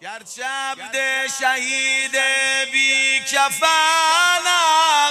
گرچه عبد شهید بی کفنم،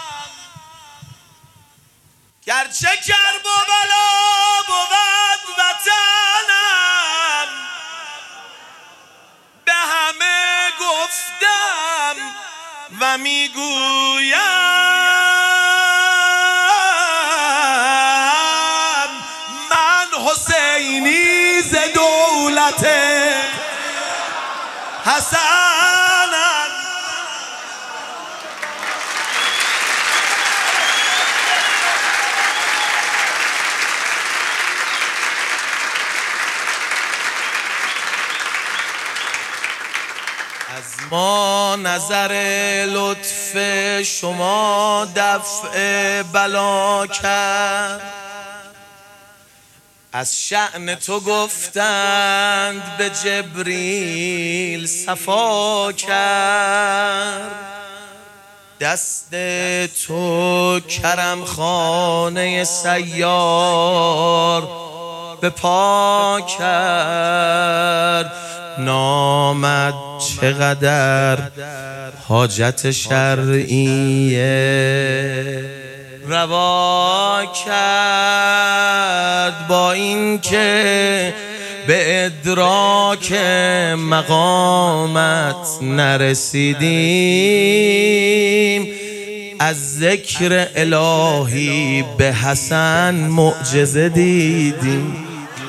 گرچه کرب و بلا بود وطنم، به همه گفتم و میگویم من حسینی ز دولت حسنم. از ما نظر لطف شما دفع بلا کرد، از شأن تو گفتند به جبریل صفا کرد. دست تو کرم خانه سیار به پا کرد. نامد چقدر حاجت شرعیه روا کرد، با این که به ادراک مقامت نرسیدیم، از ذکر الهی به حسن معجزه دیدیم.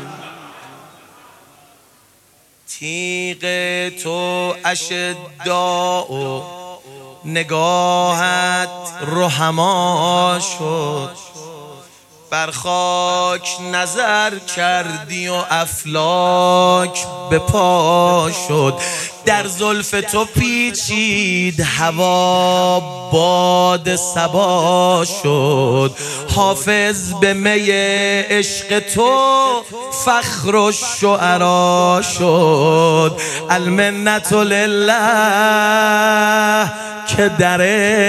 تیغ تو اشداء و نگاهت رحما شد، بر خاک نظر کردی و افلاک به پا شد. در زلف تو پیچید هوا باد صبا شد، حافظ به می عشق تو فخر الشعرا شد. المنت لله که در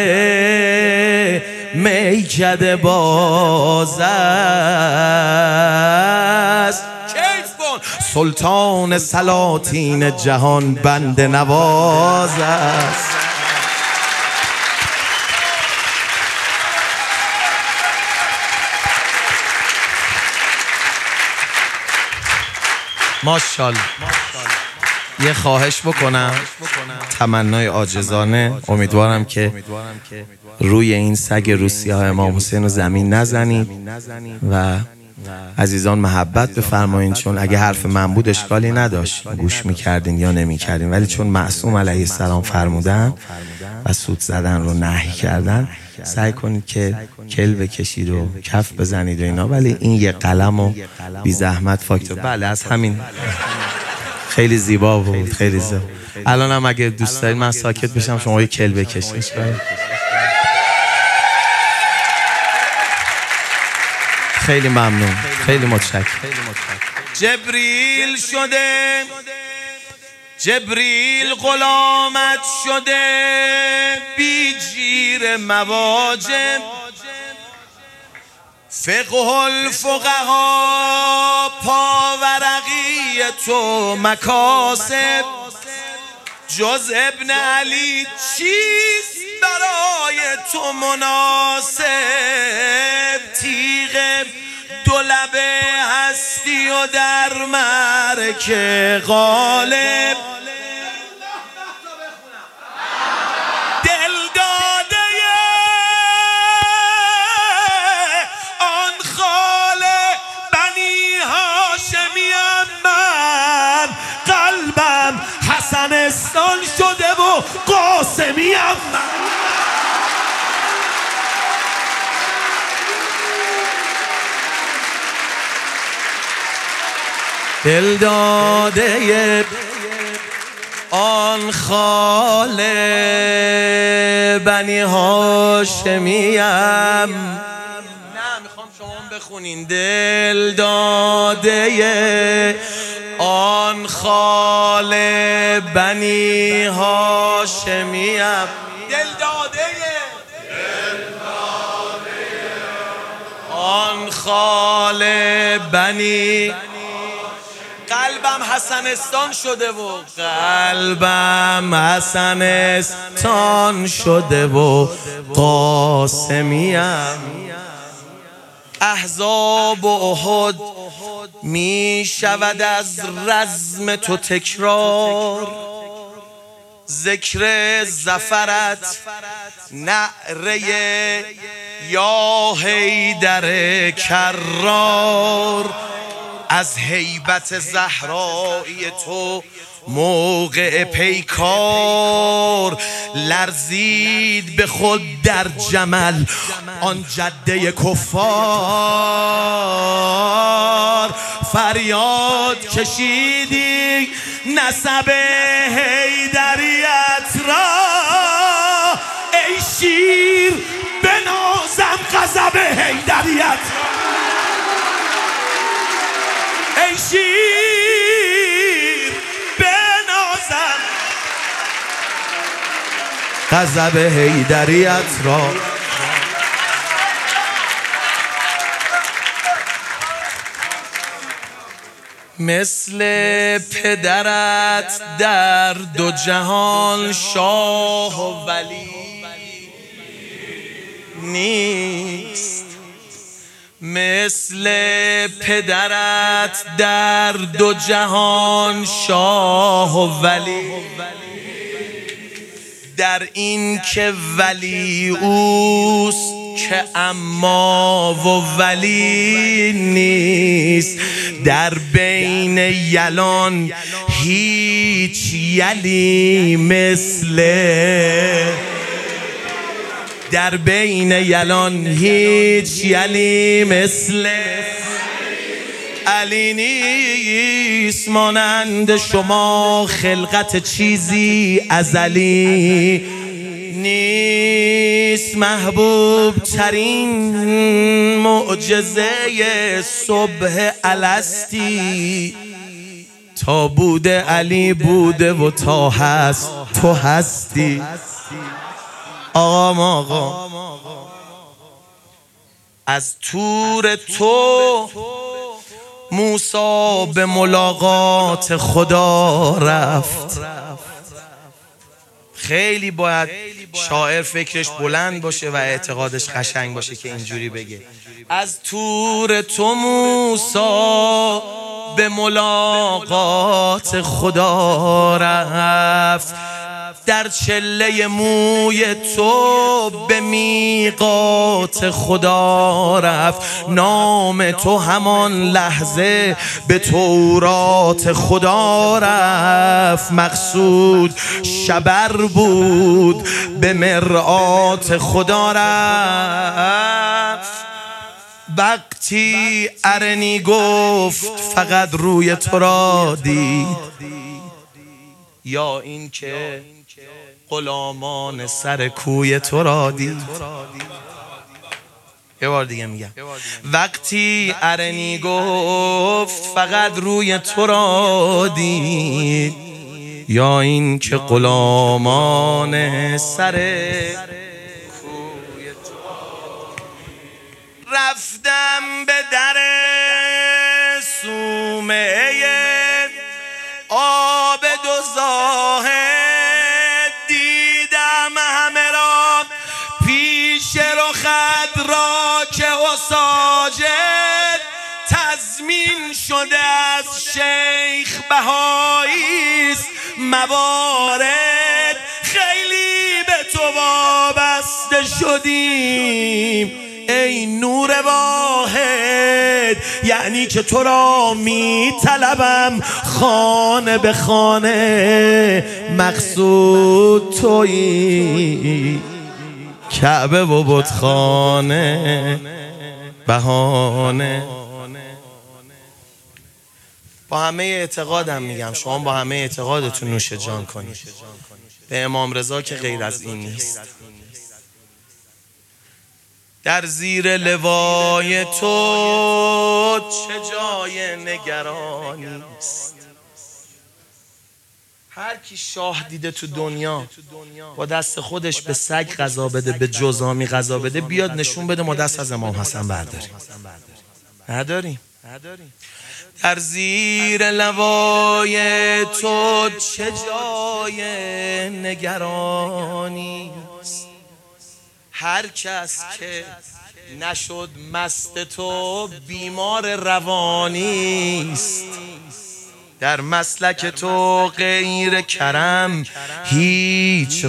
میکده باز است. کیف کن سلطان سلاطین جهان بنده نواز است. ماشاءالله. یه خواهش بکنم، تمنای عاجزانه، امیدوارم که روی این سگ روسیاه امام حسین رو زمین نزنید و عزیزان محبت بفرمایید، چون اگه حرف من بود اشکالی نداشت، گوش میکردین یا نمیکردین، ولی چون معصوم علیه السلام فرمودن و سوت زدن رو نهی کردن، سعی کنید که کل بکشید و کف بزنید و اینا، ولی این یه قلم و بی زحمت فاکتور. بله از همین. خیلی زیبا بود، خیلی زیبا. الان هم اگه دوست دارید من ساکت بشم شما یه کل بکشید. خیلی ممنون، خیلی متشکرم. جبریل شده، جبریل غلامت شده، بی جیر مواجب، فقه الفقها پاورقی تو مکاسب. جز ابن علی چیست برای تو مناسب؟ تیغ دو لبه هستی و در معرک غالب. حسنستان شده و قاسمیم من. دل داده آن خاله بنی هاشمیم. نه میخوام شما بخونین. دل داده آن خاله بنی هاشمیم. دل داده آن خاله بنی. قلب قلبم حسنستان شده و قلبم حسنستان شده و قاسمیم. احزاب و احد می شود از رزم تو تکرار، ذکر زفرت نعره یا حیدر کرار. از هیبت زهرایی تو موقع پیکار، لرزید به خود در جمل آن جده کفار. فریاد کشیدی نسب حیدریت را، ای شیر بنازم غضب حیدریت، ای شیر بنازم غضب حیدریت را. مثل پدرت در دو جهان شاه و ولی نیست، مثل پدرت در دو جهان شاه و ولی. در این که ولی اوست که اما و ولی نیست، در بین یلان هیچ یلی مثله، در بین یلان هیچ یلی مثل علی نیست. مانند شما خلقت چیزی ازلی نیست، محبوب ترین معجزه صبح الستی. تا بوده علی بوده و تا هست تو هستی. آقا از طور تو موسی به ملاقات خدا رفت. خیلی باید شاعر فکرش بلند باشه و اعتقادش قشنگ باشه که اینجوری بگه. از طور تو موسی به ملاقات خدا رفت، در چله موی تو به میقات خدا رفت. نام تو همان لحظه به تورات خدا رفت. مقصود شبر بود به مرآت خدا رفت. وقتی ارنی گفت فقط روی تو را دید، یا این که غلامان سر کوی تو را دید. یه بار دیگه میگم، وقتی ارنی گفت فقط روی تو را دید، یا این که غلامان سر کوی تو. رفتم به در صومعه آب دو زاهد، دیدم همه را پیش رخت را که و ساجد. تضمین شده از شیخ بهاییست موارد، خیلی به تو وابسته شدیم ای نور واحد. یعنی که تو را می طلبم خانه به خانه، مقصود تویی کعبه و بتخانه بهانه. با همه اعتقادم میگم، شما با همه اعتقادتون نوش جان کنید به امام رضا که غیر از این نیست. در زیر لوای تو چه جای نگرانی است. هر کی شاه دیده تو دنیا با دست خودش به سگ غذا بده، به جزامی غذا بده، بیاد نشون بده ما دست از امام حسن برداریم. نداریم. نداریم. در زیر لوای تو چه جای نگرانی است، هر کس که نشد مست تو بیمار روانی است. در مسلک تو غیر کرم هیچ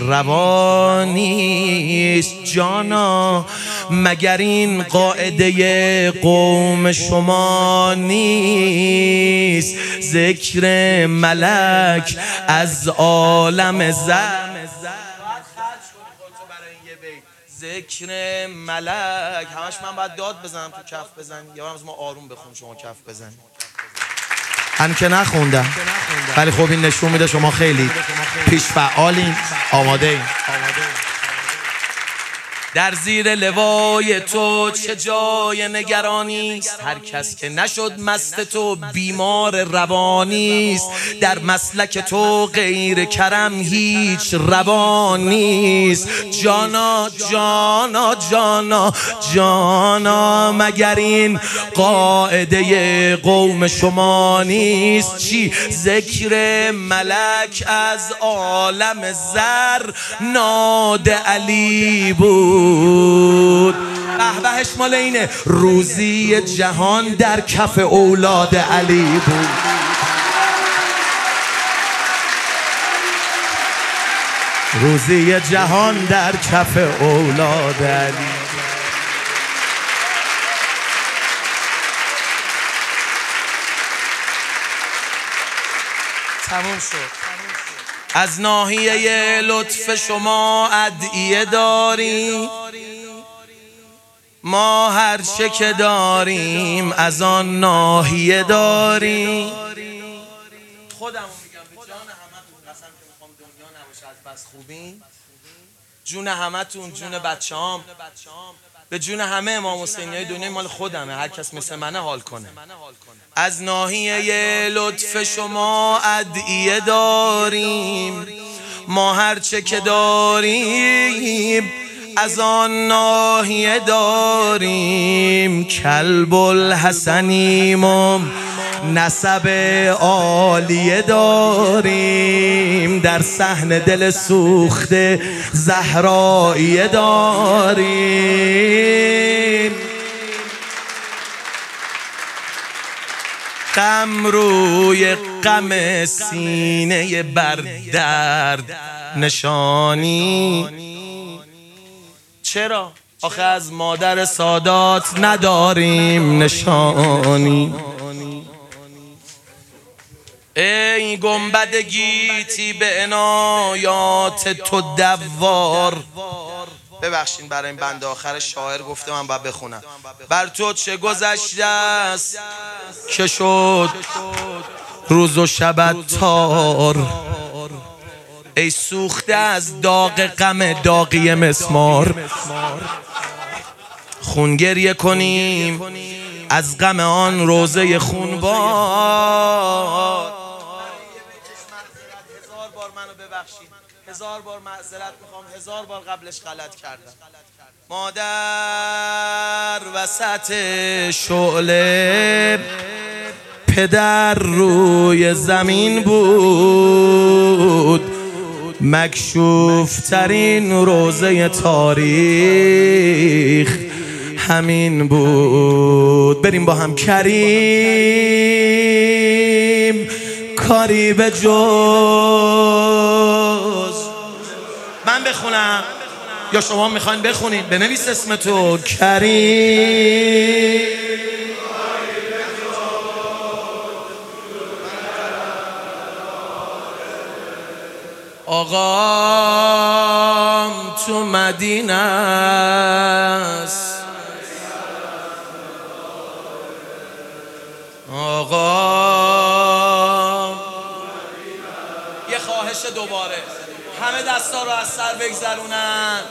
روانی است. جانا مگر این قاعده قوم شما نیست؟ ذکر ملک از عالم زر، ذکر ملک همش من باید داد بزنم تو کف بزنی، یا هم از ما آروم بخون شما کف بزنی؟ من که نخوندم، ولی خب این نشون میده شما خیلی پیش فعالین، آماده این. در زیر لوای تو چه جای نگرانی است، هر کس که نشد مست تو بیمار روانی است. در مسلک تو غیر کرم هیچ روانی است. جانا جانا جانا جانا مگر این قاعده قوم شما نیست؟ چی؟ ذکر ملک از عالم زر ناد علی بود. بهبهش مال اینه، روزی جهان در کف اولاد علی بود. روزی جهان در کف اولاد علی. تموم شد. از ناحیه لطف شما ادعیه داریم، ما هر چه که داریم از آن ناحیه داریم. خودمو میگم به جان همتون قسم که میخوام دنیا نباشه از بس خوبین، جون همتون، جون بچه‌هام، به جون همه امام حسینیای دنیا مال خودمه، هر کس مثل منه حال کنه. از ناحیه لطف شما ادعیه داریم، ما هر چه که داریم از آن ناحیه داریم. کلب الحسنیم و نسب عالیه داریم، در صحن دل سوخته زهراییه داریم. غم روی غم سینه بر درد نشانی. چرا؟ آخه از مادر سادات نداریم نشانی. ای گنبد گیتی به عنایات تو دوار. ببخشین برای این بند آخر شاعر گفته من باید بخونم. بر تو چه گذشته است که شد روز و شب تار، ای سوخته از داغ غم داغی مسمار. خون گریه کنیم از غم آن روزه خونبار. هزار بار منو ببخشید، هزار بار معذرت میخوام، هزار بار قبلش غلط کردم. مادر وسط شعله، پدر روی زمین بود، مکشوف ترین روزه تاریخ همین بود. بریم با هم. کریم کاری به جز من بخونم یا شما میخواین بخونید؟ بنویس اسم تو. کریم آقام تو مدینه است، آقام. یه خواهش دوباره، همه دستا رو از سر بگذرونن.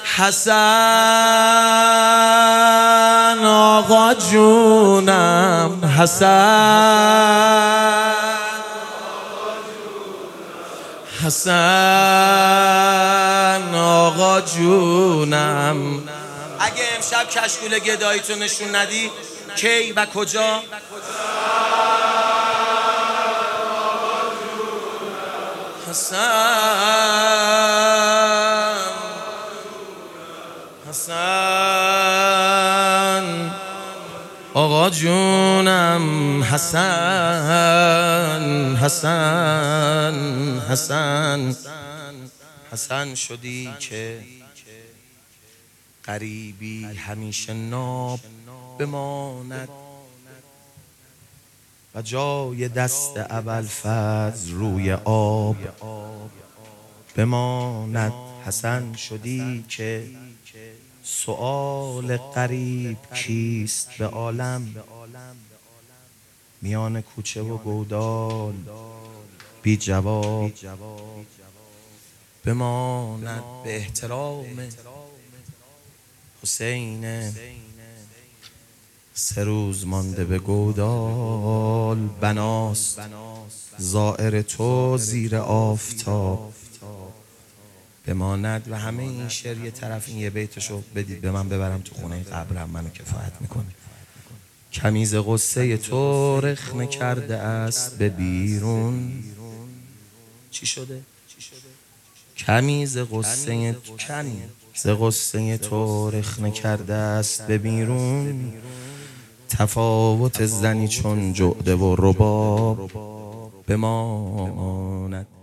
حسن آقا جونم، حسن حسن آقا جونم. اگه امشب کشکول گدایی تو نشون ندی کی و کجا؟ حسن آقا جونم، حسن حسن حسن حسن شدی که غریبی همیشه ناب بماند و جای دست ابوالفضل روی آب بماند. حسن شدی که سؤال غریب کیست به عالم، میان کوچه و گودال بی جواب بماند. به احترام حسین 3 روز مانده به گودال، بناست زائر تو زیر آفتاب بماند. و همه این شعر یه طرف، این یه بیتشو بدید به من ببرم تو خونه قبرم، منو کفایت میکنه. کمیز قصه تو رخنه کرده است به بیرون. چی شده؟ کمیز قصه تو رخنه کرده است به بیرون. تفاوت زنی چون جعده و رباب بماند.